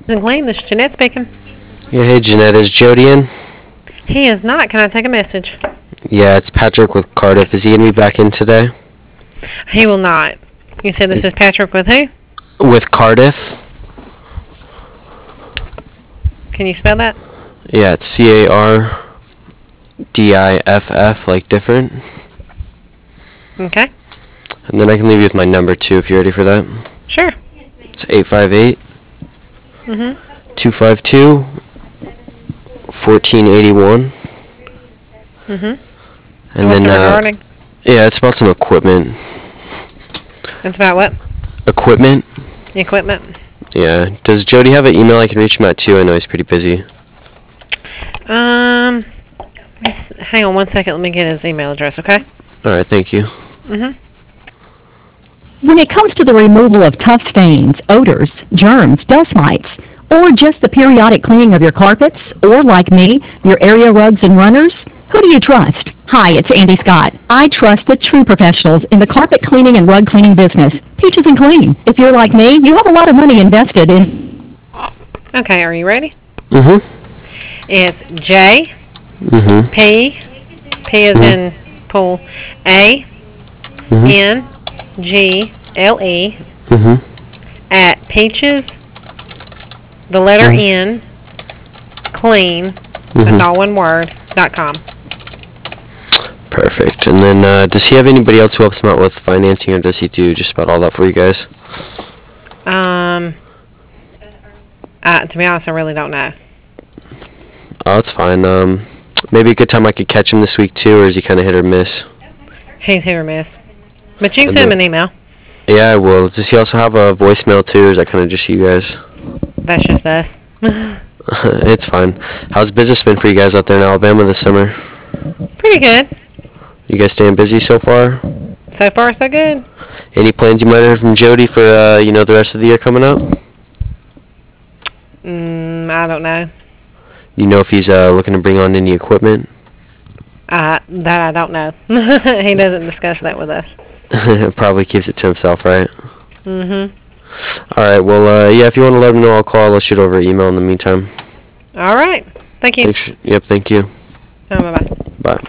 Clean, this is Jeanette speaking. Yeah, hey Jeanette, is Jody in? He is not. Can I take a message? Yeah, it's Patrick with Cardiff. Is he gonna be back in today? He will not. You said this is Patrick with who? With Cardiff? Can you spell that? Yeah, it's CARDIFF, like different. Okay. And then I can leave you with my number too if you're ready for that. Sure. It's 858 Mhm. 252 1481. Mhm. And What's then it regarding? yeah, it's about some equipment. It's about what? Equipment? Equipment. Yeah. Does Jody have an email I can reach him at too? I know he's pretty busy. Hang on one second. Let me get his email address, okay? Alright, thank you. Mhm. When it comes to the removal of tough stains, odors, germs, dust mites, or just the periodic cleaning of your carpets, or like me, your area rugs and runners, who do you trust? Hi, it's Andy Scott. I trust the true professionals in the carpet cleaning and rug cleaning business, Peaches and Clean. If you're like me, you have a lot of money invested in... Okay, are you ready? Mhm. It's J Mhm. P is in pool, A N G L E Mhm. at Peaches, the letter N, clean, that's all one word, .com. Perfect. And then, does he have anybody else who helps him out with financing, or does he do just about all that for you guys? To be honest, I really don't know. Oh, that's fine. Maybe a good time I could catch him this week too, or is he kind of hit or miss? He's hit or miss. But you can send him an email. Yeah, I will. Does he also have a voicemail too, or is that kind of just you guys? That's just us. It's fine. How's business been for you guys out there in Alabama this summer? Pretty good. You guys staying busy so far? So far, so good. Any plans you might have heard from Jody for the rest of the year coming up? I don't know. You know if he's looking to bring on any equipment? That I don't know. He doesn't discuss that with us. Probably keeps it to himself, right? Mhm. All right. Well, yeah. If you want to let him know, I'll call. I'll shoot over an email in the meantime. All right. Thank you. Thanks. Yep. Thank you. Bye bye. Bye.